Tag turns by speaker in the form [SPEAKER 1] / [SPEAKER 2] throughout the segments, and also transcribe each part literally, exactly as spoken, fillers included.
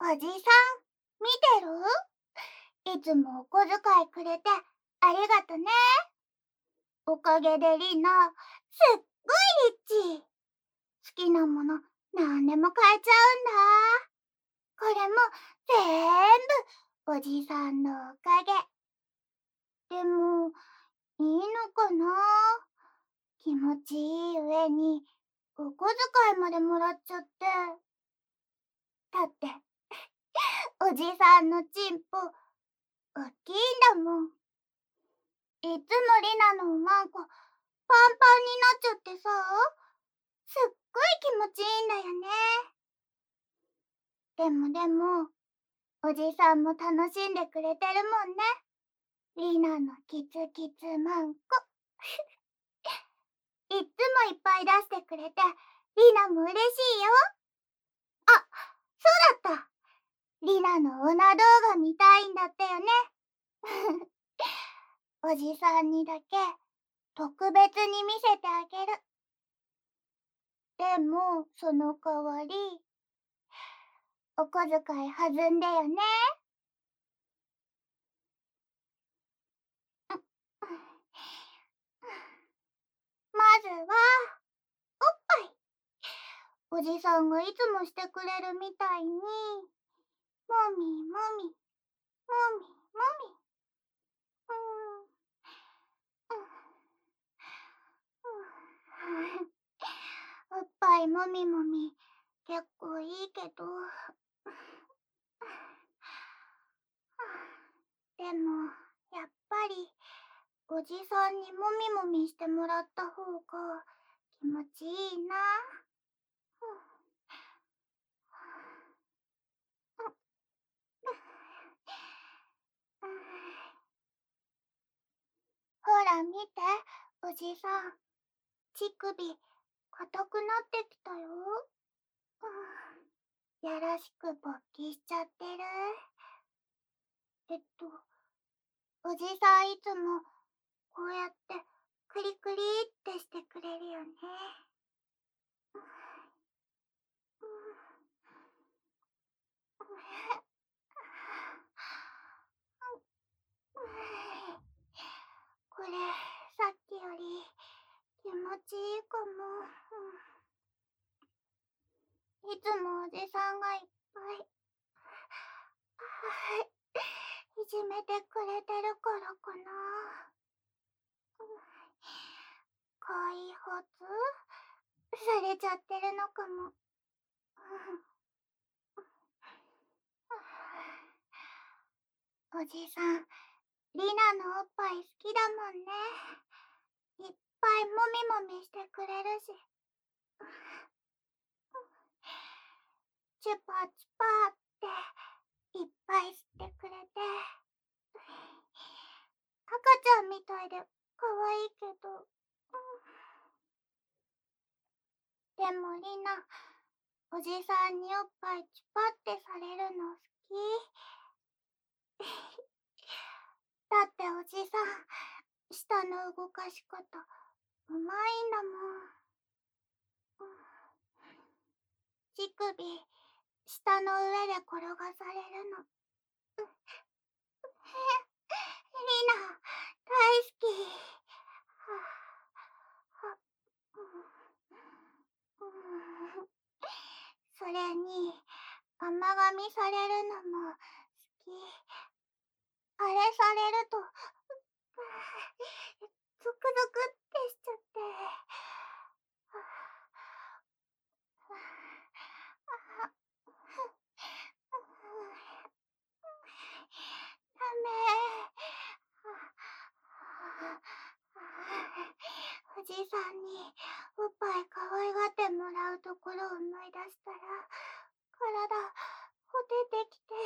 [SPEAKER 1] おじさん、見てる？いつもお小遣いくれてありがとね。おかげでリナ、すっごいリッチ。好きなものなんでも買えちゃうんだ。これもぜーんぶおじさんのおかげ。でも、いいのかな？気持ちいい上にお小遣いまでもらっちゃって。だって、おじさんのチンポ、おっきいんだもん。いつもリナのおまんこ、パンパンになっちゃってさ、すっごい気持ちいいんだよね。でもでも、おじさんも楽しんでくれてるもんね。リナのキツキツマンコ。いっつもいっぱい出してくれて、リナも嬉しいよ。あ、そうだった。リナのオナ動画見たいんだったよね。おじさんにだけ特別に見せてあげる。でも、その代わり、お小遣い弾んでよね。まずは、おっぱい。おじさんがいつもしてくれるみたいに、もみもみ、もみもみ。うん、うん、おっぱいもみもみ、結構いいけど。でも、やっぱり、おじさんにもみもみしてもらった方が気持ちいいな。ほら見て、おじさん。乳首、硬くなってきたよ。やらしく勃起しちゃってる。えっと、おじさんいつもこうやってクリクリってしてくれるよね。これ、さっきより気持ちいいかも。いつもおじさんがいっぱいいじめてくれてるからかな。開発されちゃってるのかも。おじさん、リナのおっぱい好きだもんね。いっぱいもみもみしてくれるし。チュパチュパっていっぱい吸ってくれて。赤ちゃんみたいで可愛いけど。でもリナ、おじさんにおっぱいチュパってされるの好き。だっておじさん、舌の動かし方、うまいんだもん。乳首、舌の上で転がされるの。リナ、大好き。それに、甘噛みされるのも好き。あれされると、ゾクゾクってしちゃって。ダメ。おじさんにおっぱい可愛がってもらうところを思い出したら、体ほててきて。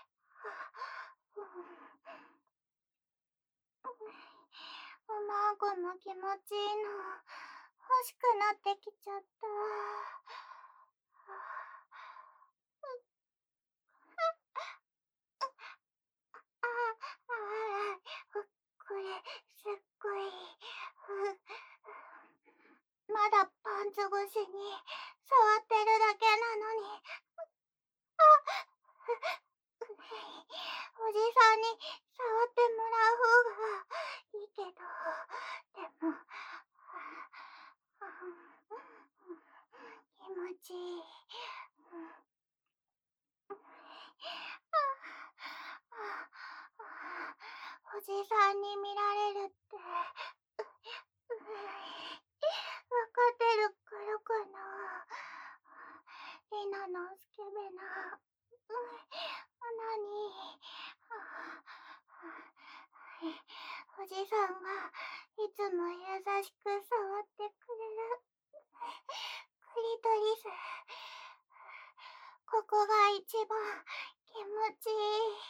[SPEAKER 1] おまんこも気持ちいいの欲しくなってきちゃった。ああ、これすっごい。まだパンツ越しに触ってるだけなのに。あ、 じさんに見られるって、わかってるからかな。リナのスケベな、穴に、おじさんがいつも優しく触ってくれるクリトリス。ここが一番気持ちいい。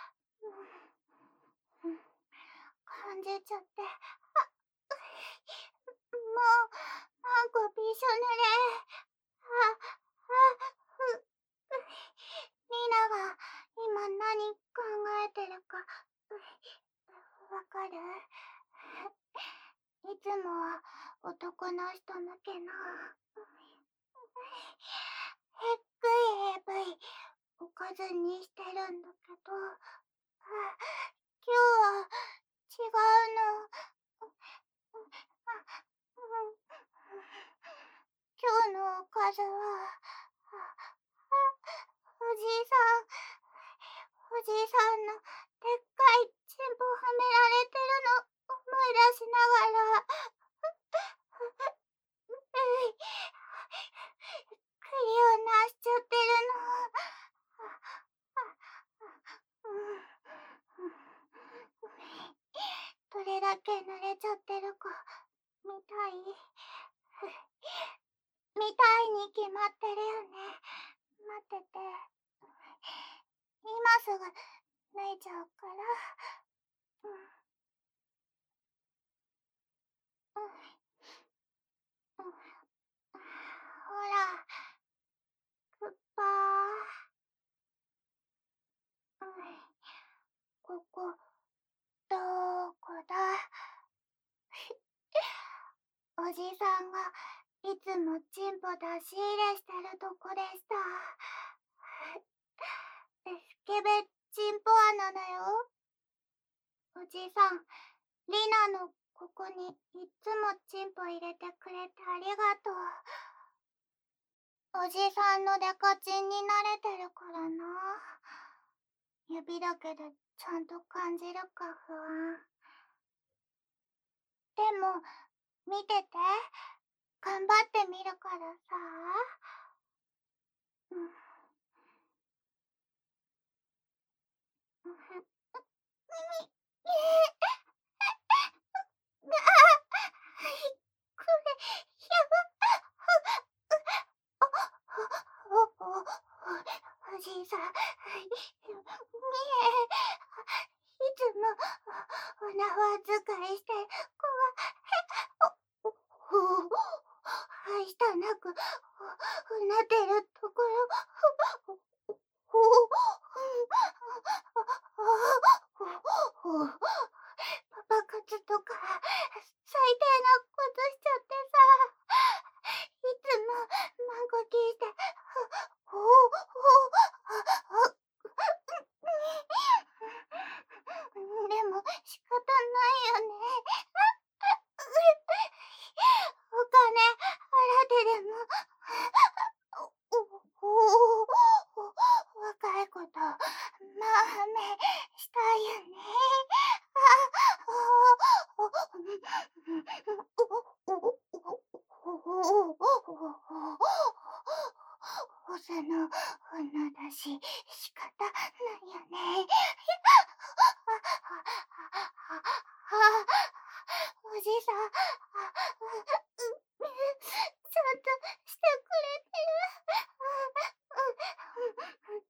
[SPEAKER 1] うん、感じちゃって。あ、もう、なんかびしょ濡れ。あ、あ、ふ、リナが今何考えてるか、わかる？いつもは男の人向けの、へっくい エーブイ おかずにしてるんだけど、今日は違うの。今日のおかずは、おじいさん、おじいさんのでっかいチンポはめられてるの思い出しながら、栗をなしちゃってるの。どれだけ濡れちゃってるか見たい？見たいに決まってるよね。待ってて。今すぐ脱いじゃうから。うん。うん。うん。ほら、クッパー。うん。ここ、どこだ？おじさんがいつもチンポ出し入れしてるとこでした。スケベチンポ穴だよ。おじさん、リナのここにいっつもチンポ入れてくれてありがとう。おじさんのデカチンに慣れてるからな。指だけでちゃんと感じるか不安。でも、見てて。頑張ってみるからさ。うん。うん。これ、やば。お、お、お、おじいさん。みえ、いつもお縄使いして、こわ、お、お、はしたなく、うなってるところ、お、お、パパ活とか、最低なことしちゃってさ、いつも孫聞いて、おおおでも仕方ないよね。お金払ってでも、おお若い子と、まあめしたいよね。おさの女だし仕方ないよね。おじさん、ちゃんとしてくれてる。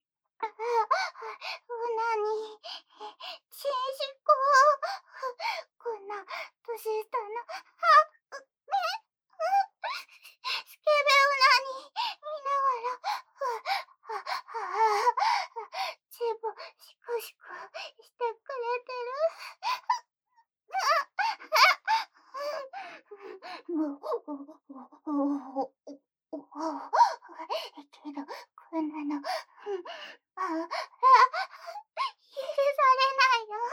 [SPEAKER 1] うなに、ちんしこ、こんな年下の、あ、め、スケベうなに見ながら、チンポシコシコしてくれてる。けど、こんなの、あ、あ、許されないよ。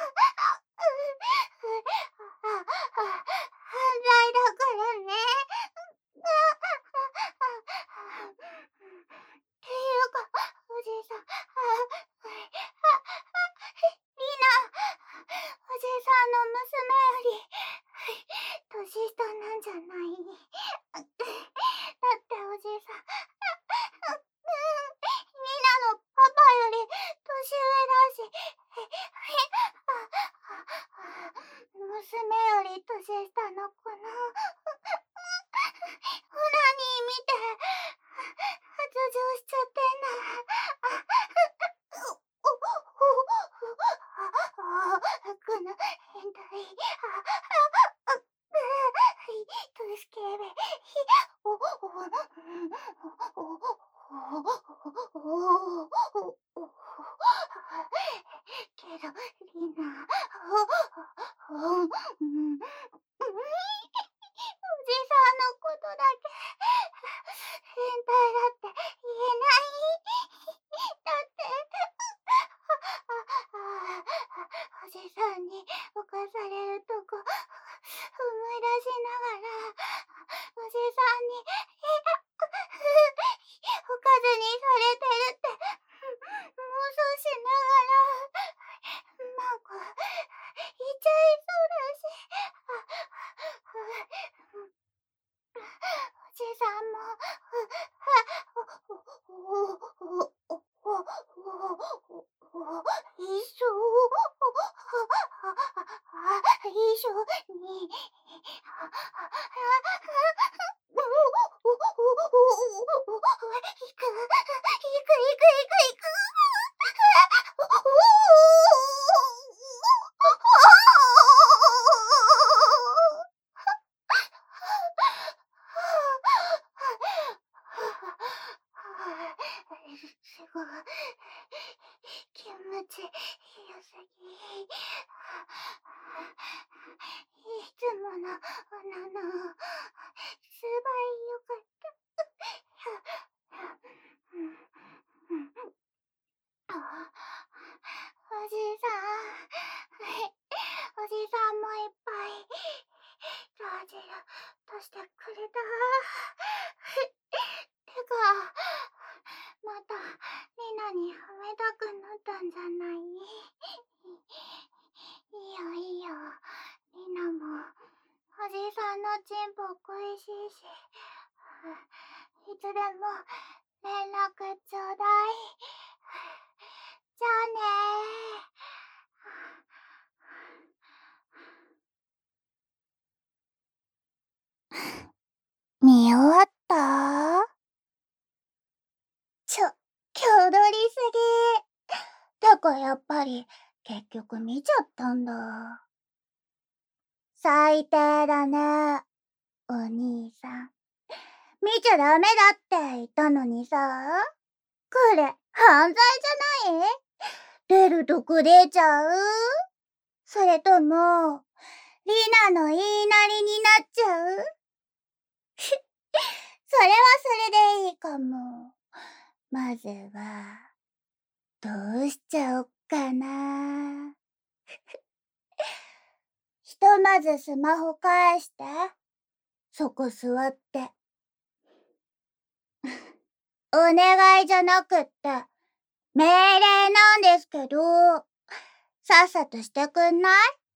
[SPEAKER 1] あ、あ、犯罪だからね。っていうか、おじいさん、あ、リナ、おより年下の子のオナニー見て発情しちゃってんだ。この変態。助けれ。けど、リナ、おじさんのことだけ変態だって言えないだっておじさんに犯されるとこ思い出しながらおじさんにおかずにされてるって妄想しながらマコ言っちゃいそうだしおじさんも一緒一緒に行く行く行く行く行くすごい気持ちよすぎ。いつものオナのすばいよかった。おじさんおじさんもいっぱいラジルとしてくれた。てかまたリナに褒めたくなったんじゃない？いいよいいよ、リナもおじさんのチンポ恋しいし、いつでも連絡ちょうだい。じゃあねー。見終わった？ちょ、気踊りすぎ。だからやっぱり結局見ちゃったんだ。最低だね、お兄さん。見ちゃダメだって言ったのにさ。これ犯罪じゃない？出るとこ出ちゃう？それともリナの言いなりになっちゃう？それはそれでいいかも。まずはどうしちゃおっかな。ひとまずスマホ返して。そこ座って。お願いじゃなくって、命令なんですけど、さっさとしてくんない？